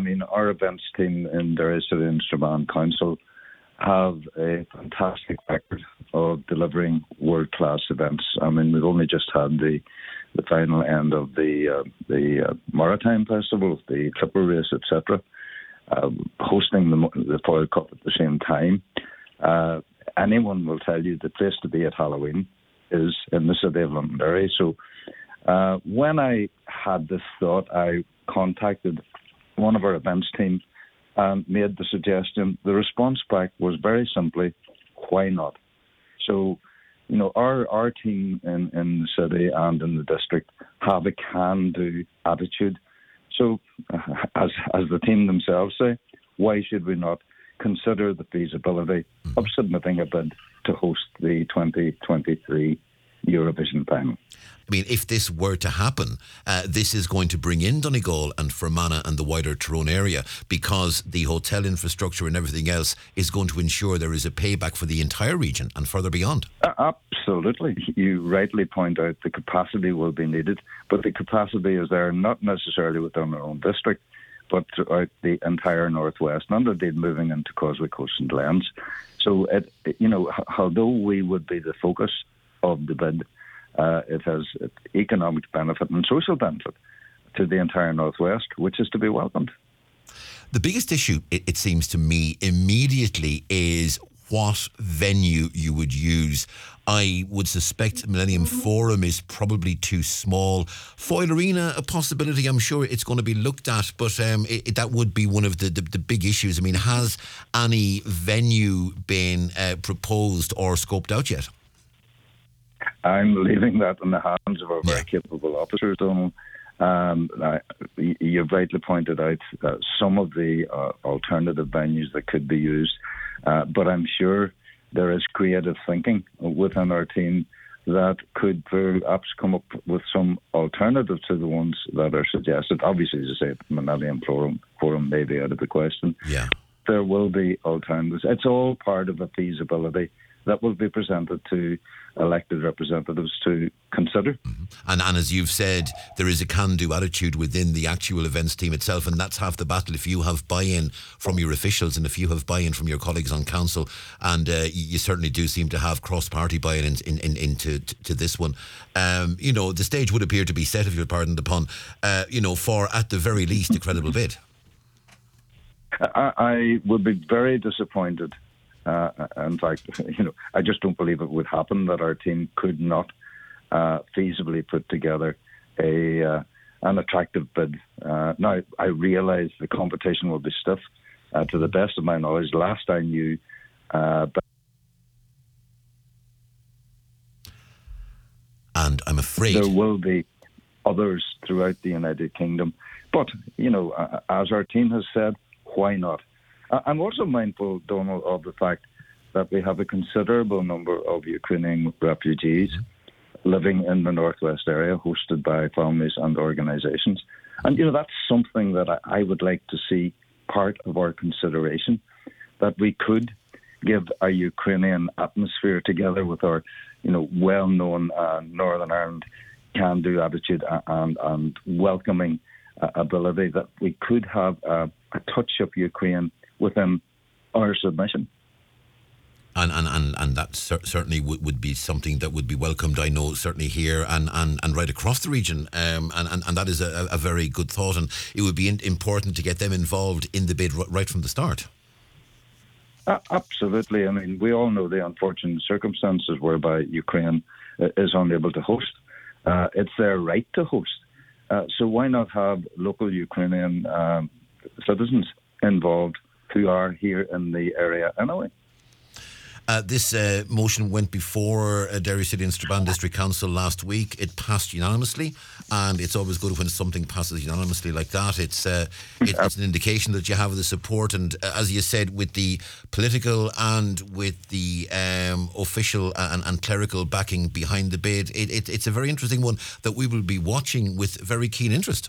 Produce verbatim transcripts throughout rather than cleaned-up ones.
I mean, our events team in Derry City and Strabane Council have a fantastic record of delivering world-class events. I mean, we've only just had the the final end of the uh, the uh, Maritime Festival, the Clipper Race, et cetera, uh, hosting the, the Foyle Cup at the same time. Uh, anyone will tell you the place to be at Halloween is in the city of Londonderry. So uh, when I had this thought, I contacted one of our events team and made the suggestion. The response back was very simply, why not? So, you know, our our team in, in the city and in the district have a can-do attitude. So, uh, as as the team themselves say, why should we not consider the feasibility of submitting a bid to host the twenty twenty-three Eurovision final? I mean, if this were to happen, uh, this is going to bring in Donegal and Fermanagh and the wider Tyrone area, because the hotel infrastructure and everything else is going to ensure there is a payback for the entire region and further beyond. Uh, absolutely. You rightly point out the capacity will be needed, but the capacity is there not necessarily within our own district, but throughout the entire northwest, and indeed moving into Causeway Coast and Glens. So, it, you know, although we would be the focus of the bid, uh, it has economic benefit and social benefit to the entire northwest, which is to be welcomed. The biggest issue, it, it seems to me, immediately is what venue you would use. I would suspect Millennium Forum is probably too small. Foyle Arena, a possibility. I'm sure it's going to be looked at, but um, it, it, that would be one of the, the, the big issues. I mean, has any venue been uh, proposed or scoped out yet? I'm leaving that in the hands of our very Yeah. capable officers, Donald. Um, I, you've rightly pointed out uh, some of the uh, alternative venues that could be used, uh, but I'm sure there is creative thinking within our team that could perhaps come up with some alternative to the ones that are suggested. Obviously, as I say, Millennium Forum, Forum may be out of the question. Yeah. There will be alternatives. It's all part of a feasibility that will be presented to elected representatives to consider. Mm-hmm. And, and as you've said, there is a can-do attitude within the actual events team itself, and that's half the battle. If you have buy-in from your officials and if you have buy-in from your colleagues on council, and uh, you certainly do seem to have cross-party buy-in in, in, in, into to this one, um, you know, the stage would appear to be set, if you'll pardon the pun, uh, you know, for, at the very least, a credible bid. I, I would be very disappointed. Uh, in fact, you know, I just don't believe it would happen that our team could not uh, feasibly put together a uh, an attractive bid. Uh, now, I realise the competition will be stiff. Uh, to the best of my knowledge, last I knew, uh, but and I'm afraid there will be others throughout the United Kingdom. But, you know, uh, as our team has said, why not? I'm also mindful, Donald, of the fact that we have a considerable number of Ukrainian refugees living in the northwest area, hosted by families and organisations. And, you know, that's something that I, I would like to see part of our consideration, that we could give a Ukrainian atmosphere together with our, you know, well-known uh, Northern Ireland can-do attitude and, and welcoming uh, ability, that we could have uh, a touch of Ukraine within our submission. And and, and, and that cer- certainly would, would be something that would be welcomed, I know, certainly here and, and, and right across the region. Um, and, and, and that is a, a very good thought. And it would be in, important to get them involved in the bid r- right from the start. Uh, absolutely. I mean, we all know the unfortunate circumstances whereby Ukraine uh, is unable to host. Uh, it's their right to host. Uh, so why not have local Ukrainian um, citizens involved who are here in the area anyway? Uh, this uh, motion went before uh, Derry City and Strabane District Council last week. It passed unanimously, and it's always good when something passes unanimously like that. It's uh, it, it's an indication that you have the support, and uh, as you said, with the political and with the um, official and, and clerical backing behind the bid, it, it, it's a very interesting one that we will be watching with very keen interest.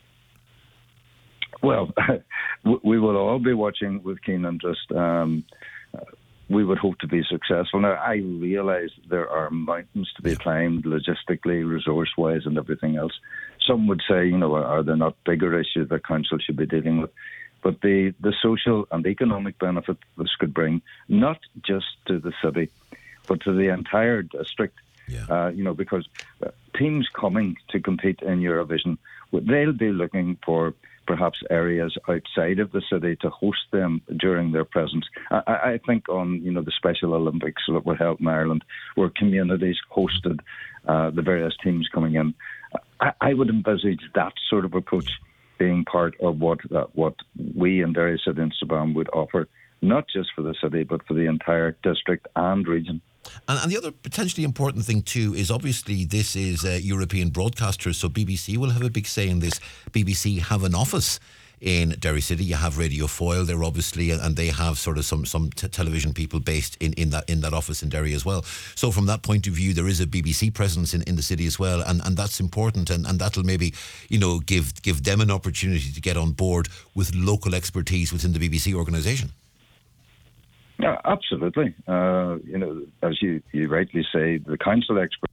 Well, we will all be watching with keen interest. Um, we would hope to be successful. Now, I realise there are mountains to be climbed logistically, resource-wise and everything else. some would say, you know, are there not bigger issues that council should be dealing with? But the, the social and economic benefit this could bring, not just to the city, but to the entire district. Yeah. Uh, you know, because teams coming to compete in Eurovision, they'll be looking for perhaps areas outside of the city to host them during their presence. I, I think on, you know, the Special Olympics that were held in Ireland, where communities hosted uh, the various teams coming in. I, I would envisage that sort of approach being part of what uh, what we in Derry City and Strabane would offer, not just for the city, but for the entire district and region. And, and the other potentially important thing too is obviously this is uh, European broadcasters, so B B C will have a big say in this. B B C have an office in Derry City. You have Radio Foyle there, obviously, and they have sort of some some t- television people based in, in that in that office in Derry as well. So from that point of view, there is a B B C presence in, in the city as well, and, and that's important, and, and that'll maybe, you know, give give them an opportunity to get on board with local expertise within the B B C organisation. Yeah, absolutely. Uh, you know, as you, you rightly say, the council expert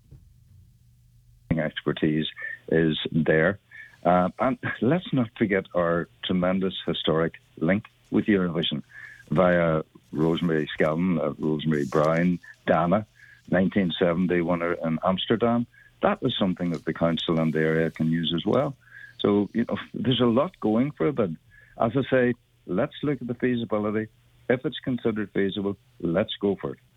expertise is there. Uh, and let's not forget our tremendous historic link with Eurovision via Rosemary Skelton, uh, Rosemary Brown, Dana, nineteen seventy winner in Amsterdam. That was something that the council and the area can use as well. So, you know, there's a lot going for it. But as I say, let's look at the feasibility. If it's considered feasible, let's go for it.